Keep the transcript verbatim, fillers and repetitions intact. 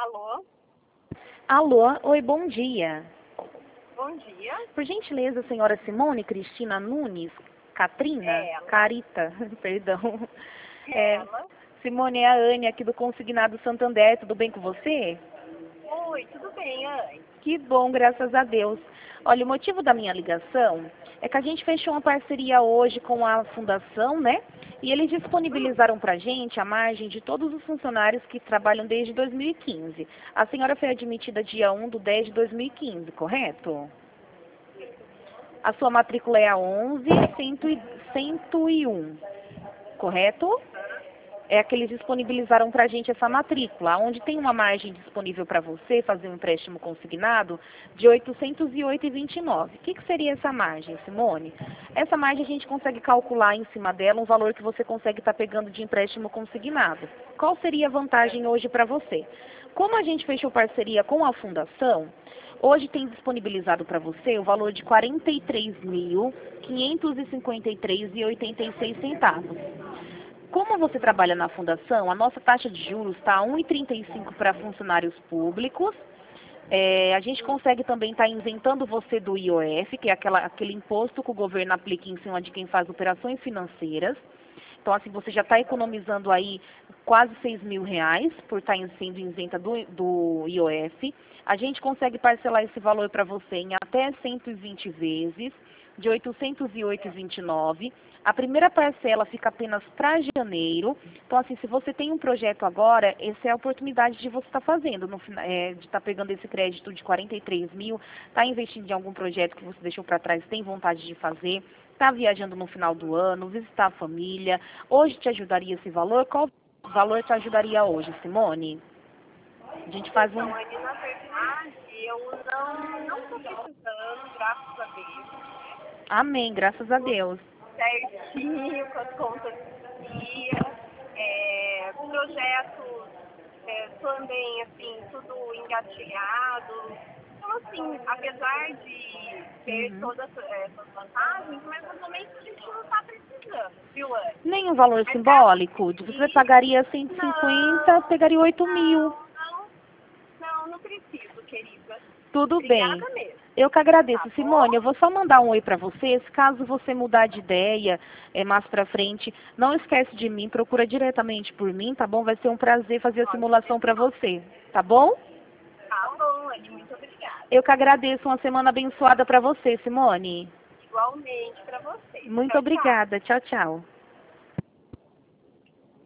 Alô? Alô, oi, bom dia. Bom dia. Por gentileza, senhora Simone Cristina Nunes, Catrina, Ela. Carita, perdão. É, Ela. Simone, é a Anne aqui do Consignado Santander, tudo bem com você? Oi, tudo bem, Anne? Que bom, graças a Deus. Olha, o motivo da minha ligação é que a gente fechou uma parceria hoje com a Fundação, né? E eles disponibilizaram para a gente a margem de todos os funcionários que trabalham desde dois mil e quinze. A senhora foi admitida dia um de dez de dois mil e quinze, correto? A sua matrícula é a onze cento e um, correto? É a que eles disponibilizaram para a gente essa matrícula, onde tem uma margem disponível para você fazer um empréstimo consignado de oitocentos e oito vírgula vinte e nove. O que, que seria essa margem, Simone? Essa margem a gente consegue calcular em cima dela um valor que você consegue estar pegando de empréstimo consignado. Qual seria a vantagem hoje para você? Como a gente fechou parceria com a Fundação, hoje tem disponibilizado para você o valor de quarenta e três mil, quinhentos e cinquenta e três reais e oitenta e seis centavos. Como você trabalha na fundação, a nossa taxa de juros está a um vírgula trinta e cinco para funcionários públicos. É, a gente consegue também estar isentando você do I O F, que é aquela, aquele imposto que o governo aplica em cima de quem faz operações financeiras. Então, assim, você já está economizando aí quase seis mil reais por estar sendo isenta do, do I O F. A gente consegue parcelar esse valor para você em até cento e vinte vezes, de oitocentos e oito reais e vinte e nove centavos. A primeira parcela fica apenas para janeiro. Então, assim, se você tem um projeto agora, essa é a oportunidade de você estar fazendo, no, é, de estar pegando esse crédito de quarenta e três mil, está investindo em algum projeto que você deixou para trás, tem vontade de fazer, está viajando no final do ano, visitar a família. Hoje te ajudaria esse valor? Qual valor te ajudaria hoje, Simone? A gente faz um... Então, Anne, na verdade, eu não não estou precisando, graças a Deus. Amém, graças a Deus. Certinho, com as contas em dia. É, projetos é, também, assim, tudo engatilhado. Então, assim, apesar de ter Uhum. todas essas vantagens, mas no momento a gente não está precisando, viu, Anne? Nem um valor Mas caso simbólico? De você precise, pagaria cento e cinquenta, não, pegaria oito mil. não, não, não, não preciso, querida. Tudo bem. Obrigada mesmo, Eu que agradeço, tá Simone. bom? Eu vou só mandar um oi para vocês. Caso você mudar de ideia é, mais para frente, não esquece de mim. Procura diretamente por mim, tá bom? Vai ser um prazer fazer a Pode simulação para deixar. você, tá bom? Tá bom, Anne, muito obrigada. Eu que agradeço. Uma semana abençoada para você, Simone. Igualmente para você. Muito Tchau, tchau. obrigada. Tchau, tchau.